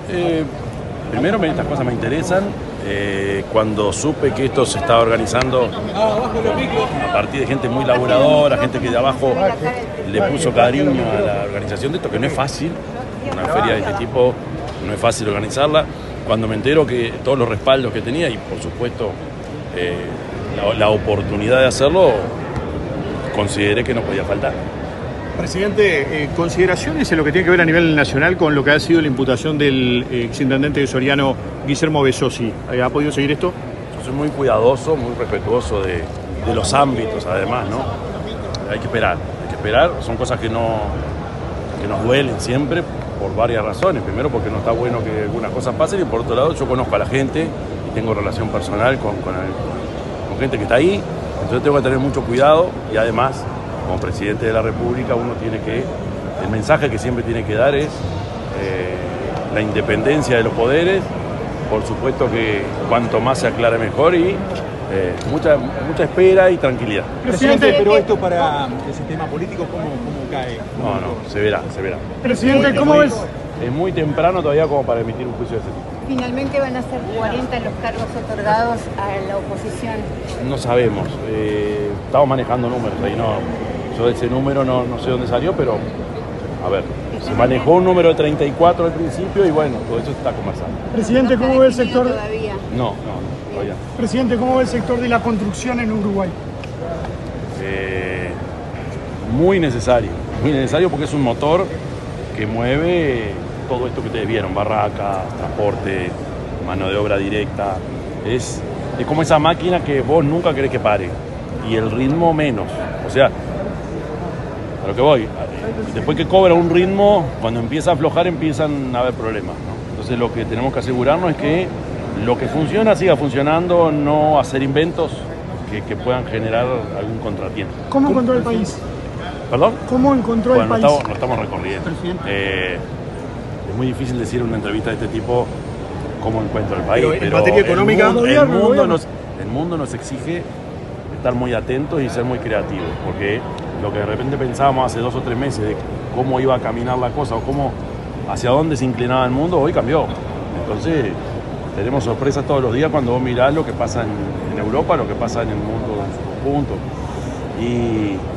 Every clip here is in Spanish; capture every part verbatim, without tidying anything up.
Eh, primero, estas cosas me interesan. Eh, cuando supe que esto se estaba organizando a partir de gente muy laburadora, gente que de abajo le puso cariño a la organización de esto, que no es fácil, una feria de este tipo no es fácil organizarla. Cuando me entero que todos los respaldos que tenía y por supuesto eh, la, la oportunidad de hacerlo, consideré que no podía faltar. Presidente, eh, consideraciones en lo que tiene que ver a nivel nacional con lo que ha sido la imputación del eh, exintendente de Soriano, Guillermo Besosi. ¿Ha podido seguir esto? Yo soy muy cuidadoso, muy respetuoso de, de los ámbitos, además, ¿no? Hay que esperar, hay que esperar. Son cosas que, no, que nos duelen siempre por varias razones. Primero, porque no está bueno que algunas cosas pasen, y por otro lado, yo conozco a la gente y tengo relación personal con, con, el, con gente que está ahí. Entonces tengo que tener mucho cuidado y además, como presidente de la República, uno tiene que, el mensaje que siempre tiene que dar es eh, la independencia de los poderes. Por supuesto que cuanto más se aclare mejor y eh, mucha, mucha espera y tranquilidad. Presidente, pero esto para el sistema político, ¿cómo, cómo cae? No, no, se verá, se verá. Presidente, muy, ¿cómo muy, ves? Es muy temprano todavía como para emitir un juicio de ese tipo. Finalmente van a ser cuarenta los cargos otorgados a la oposición. No sabemos, eh, estamos manejando números ahí, no. Yo de ese número no, no sé dónde salió, pero a ver, se manejó un número de treinta y cuatro al principio y bueno, todo eso está conversando. Presidente, ¿cómo ve el sector? Todavía. No, no, todavía. Presidente, ¿cómo ve el sector de la construcción en Uruguay? Eh, muy necesario, muy necesario porque es un motor que mueve todo esto que ustedes vieron, barracas, transporte, mano de obra directa. Es, es como esa máquina que vos nunca querés que pare y el ritmo menos. O sea, a lo que voy, después que cobra un ritmo, cuando empieza a aflojar empiezan a haber problemas, ¿no? Entonces lo que tenemos que asegurarnos es que lo que funciona siga funcionando, no hacer inventos que, que puedan generar algún contratiempo. ¿Cómo encontró el país? ¿Perdón? ¿Cómo encontró bueno, el no país? Estamos, no estamos recorriendo. Eh, es muy difícil decir en una entrevista de este tipo cómo encuentro el país. Pero en pero materia económica, el mundo, el, gobierno, mundo gobierno. nos, el mundo nos exige estar muy atentos y ser muy creativos, porque lo que de repente pensábamos hace dos o tres meses de cómo iba a caminar la cosa o cómo, hacia dónde se inclinaba el mundo, hoy cambió. Entonces tenemos sorpresas todos los días cuando vos mirás lo que pasa en, en Europa, lo que pasa en el mundo en su conjunto. Y, y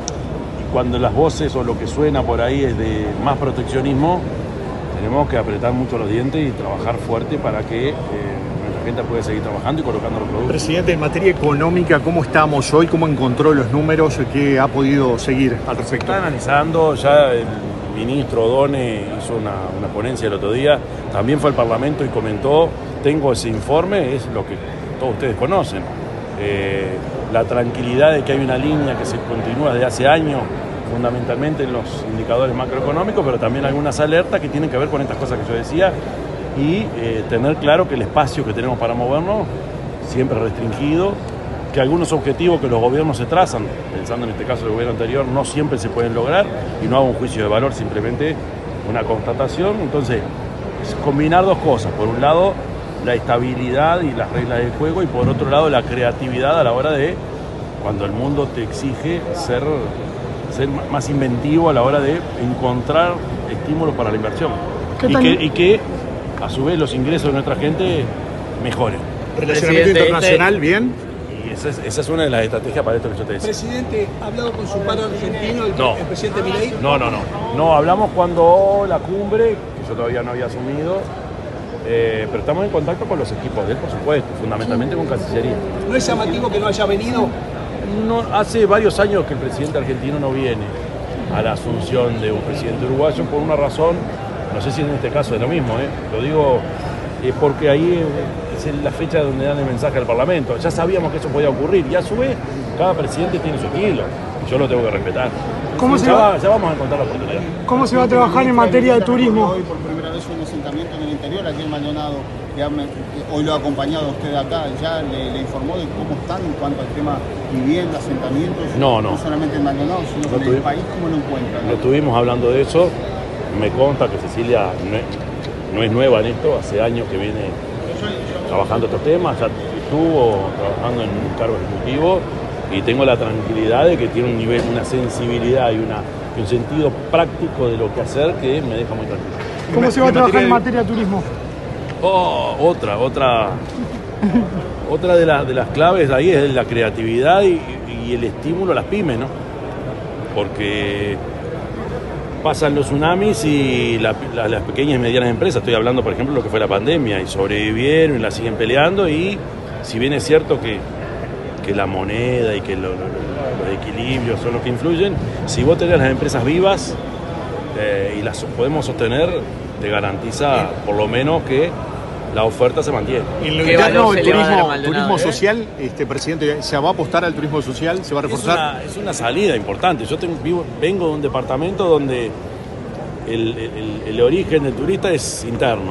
cuando las voces o lo que suena por ahí es de más proteccionismo, tenemos que apretar mucho los dientes y trabajar fuerte para que eh, nuestra gente pueda seguir trabajando y colocando los productos. Presidente, en materia económica, ¿cómo estamos hoy? ¿Cómo encontró los números que ha podido seguir al respecto? Está analizando, ya el ministro O'Donnell hizo una, una ponencia el otro día, también fue al Parlamento y comentó, tengo ese informe, es lo que todos ustedes conocen. Eh, la tranquilidad de que hay una línea que se continúa desde hace años, fundamentalmente en los indicadores macroeconómicos, pero también algunas alertas que tienen que ver con estas cosas que yo decía, y eh, tener claro que el espacio que tenemos para movernos siempre restringido, que algunos objetivos que los gobiernos se trazan, pensando en este caso del gobierno anterior, no siempre se pueden lograr, y no hago un juicio de valor, simplemente una constatación. Entonces, es combinar dos cosas: por un lado la estabilidad y las reglas del juego, y por otro lado la creatividad a la hora de, cuando el mundo te exige ser, ser más inventivo a la hora de encontrar estímulos para la inversión, y que, y que a su vez los ingresos de nuestra gente mejoren. Relacionamiento internacional, bien. Y esa es, esa es una de las estrategias para esto que yo te decía. Presidente, ¿ha hablado con su par argentino, el, No. el presidente Milei? No, no, no. No, hablamos cuando la cumbre, que yo todavía no había asumido, eh, pero estamos en contacto con los equipos de él, por supuesto, fundamentalmente con Cancillería. ¿No es llamativo que no haya venido? No, hace varios años que el presidente argentino no viene a la asunción de un presidente uruguayo por una razón, no sé si en este caso es lo mismo, ¿eh? Lo digo eh, porque ahí es la fecha donde dan el mensaje al Parlamento. Ya sabíamos que eso podía ocurrir y a su vez cada presidente tiene su estilo y yo lo tengo que respetar. ¿Cómo ya, se va? va, ya vamos a encontrar la oportunidad. ¿Cómo se va a trabajar en materia de turismo? Hoy por primera vez un asentamiento en el interior, aquí en Maldonado, hoy lo ha acompañado usted acá, ya le, le informó de cómo están en cuanto al tema vivienda, asentamientos, no, no. no solamente en Maldonado, sino no en el país, ¿cómo lo encuentran? No estuvimos hablando de eso, me consta que Cecilia no es, no es nueva en esto, hace años que viene trabajando estos temas, ya estuvo trabajando en un cargo ejecutivo y tengo la tranquilidad de que tiene un nivel, una sensibilidad y, una, y un sentido práctico de lo que hacer que me deja muy tranquilo. ¿Cómo se va a trabajar en materia de turismo? Oh, otra, otra, otra de, la, de las claves ahí es la creatividad y, y el estímulo a las pymes, ¿no? Porque pasan los tsunamis y la, la, las pequeñas y medianas empresas, estoy hablando por ejemplo de lo que fue la pandemia, y sobrevivieron y la siguen peleando, y si bien es cierto que, que la moneda y que lo, lo, los equilibrios son los que influyen, si vos tenés las empresas vivas eh, y las podemos sostener, te garantiza por lo menos que la oferta se mantiene. En lo ¿Qué interno, valor el se le va a dar a turismo, Maldonado, turismo eh? social, este presidente, ¿se va a apostar al turismo social? ¿Se va a Es reforzar? una, es una salida importante. Yo tengo, vivo, vengo de un departamento donde el, el, el origen del turista es interno.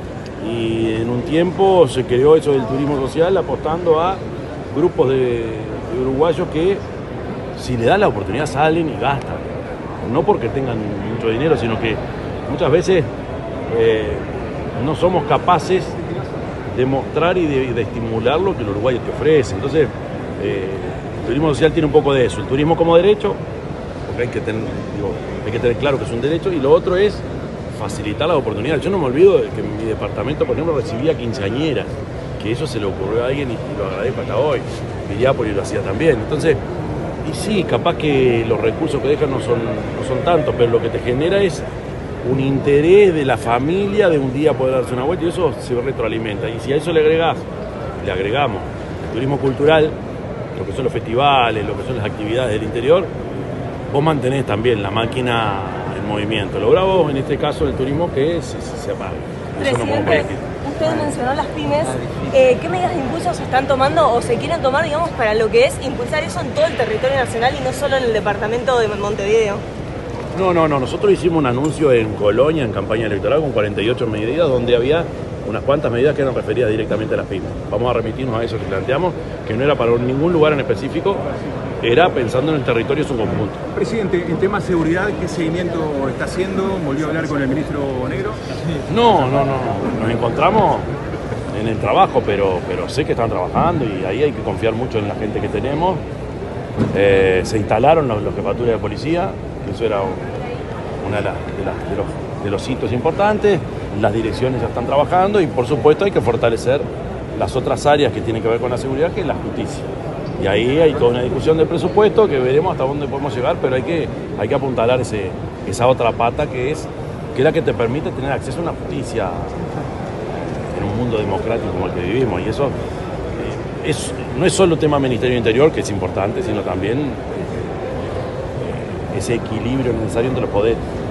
Y en un tiempo se creó eso del turismo social apostando a grupos de, de uruguayos que, si le dan la oportunidad, salen y gastan. No porque tengan mucho dinero, sino que muchas veces eh, no somos capaces de mostrar y de, de estimular lo que el uruguayo te ofrece. Entonces, eh, el turismo social tiene un poco de eso. El turismo como derecho, porque hay que tener, digo, hay que tener claro que es un derecho, y lo otro es facilitar las oportunidades. Yo no me olvido de que en mi departamento, por ejemplo, recibía quinceañeras, que eso se le ocurrió a alguien y, y lo agradezco hasta hoy. Miriápolis lo hacía también. Entonces, y sí, capaz que los recursos que dejan no son, no son tantos, pero lo que te genera es un interés de la familia de un día poder darse una vuelta, y eso se retroalimenta. Y si a eso le agregás, le agregamos el turismo cultural, lo que son los festivales, lo que son las actividades del interior, vos mantenés también la máquina en movimiento. Lo bravo en este caso del turismo que se, se apague. Eso no podemos Presidente, permitir. usted mencionó las pymes. Eh, ¿Qué medidas de impulso se están tomando o se quieren tomar, digamos, para lo que es impulsar eso en todo el territorio nacional y no solo en el departamento de Montevideo? No, no, no. Nosotros hicimos un anuncio en Colonia, en campaña electoral, con cuarenta y ocho medidas, donde había unas cuantas medidas que eran referidas directamente a las pymes. Vamos a remitirnos a eso que planteamos, que no era para ningún lugar en específico, era pensando en el territorio en su conjunto. Presidente, en tema de seguridad, ¿qué seguimiento está haciendo? ¿Volvió a hablar con el ministro Negro? No, no, no. Nos encontramos en el trabajo, pero, pero sé que están trabajando y ahí hay que confiar mucho en la gente que tenemos. Eh, se instalaron los, los jefaturas de policía, eso era uno de, la, de, la, de, los, de los hitos importantes. Las direcciones ya están trabajando y por supuesto hay que fortalecer las otras áreas que tienen que ver con la seguridad, que es la justicia. Y ahí hay toda una discusión del presupuesto que veremos hasta dónde podemos llegar, pero hay que, hay que apuntalar ese, esa otra pata que es, que es la que te permite tener acceso a una justicia en un mundo democrático como el que vivimos. Y eso eh, es, no es solo tema Ministerio del Interior, que es importante, sino también eh, ese equilibrio necesario entre los poderes.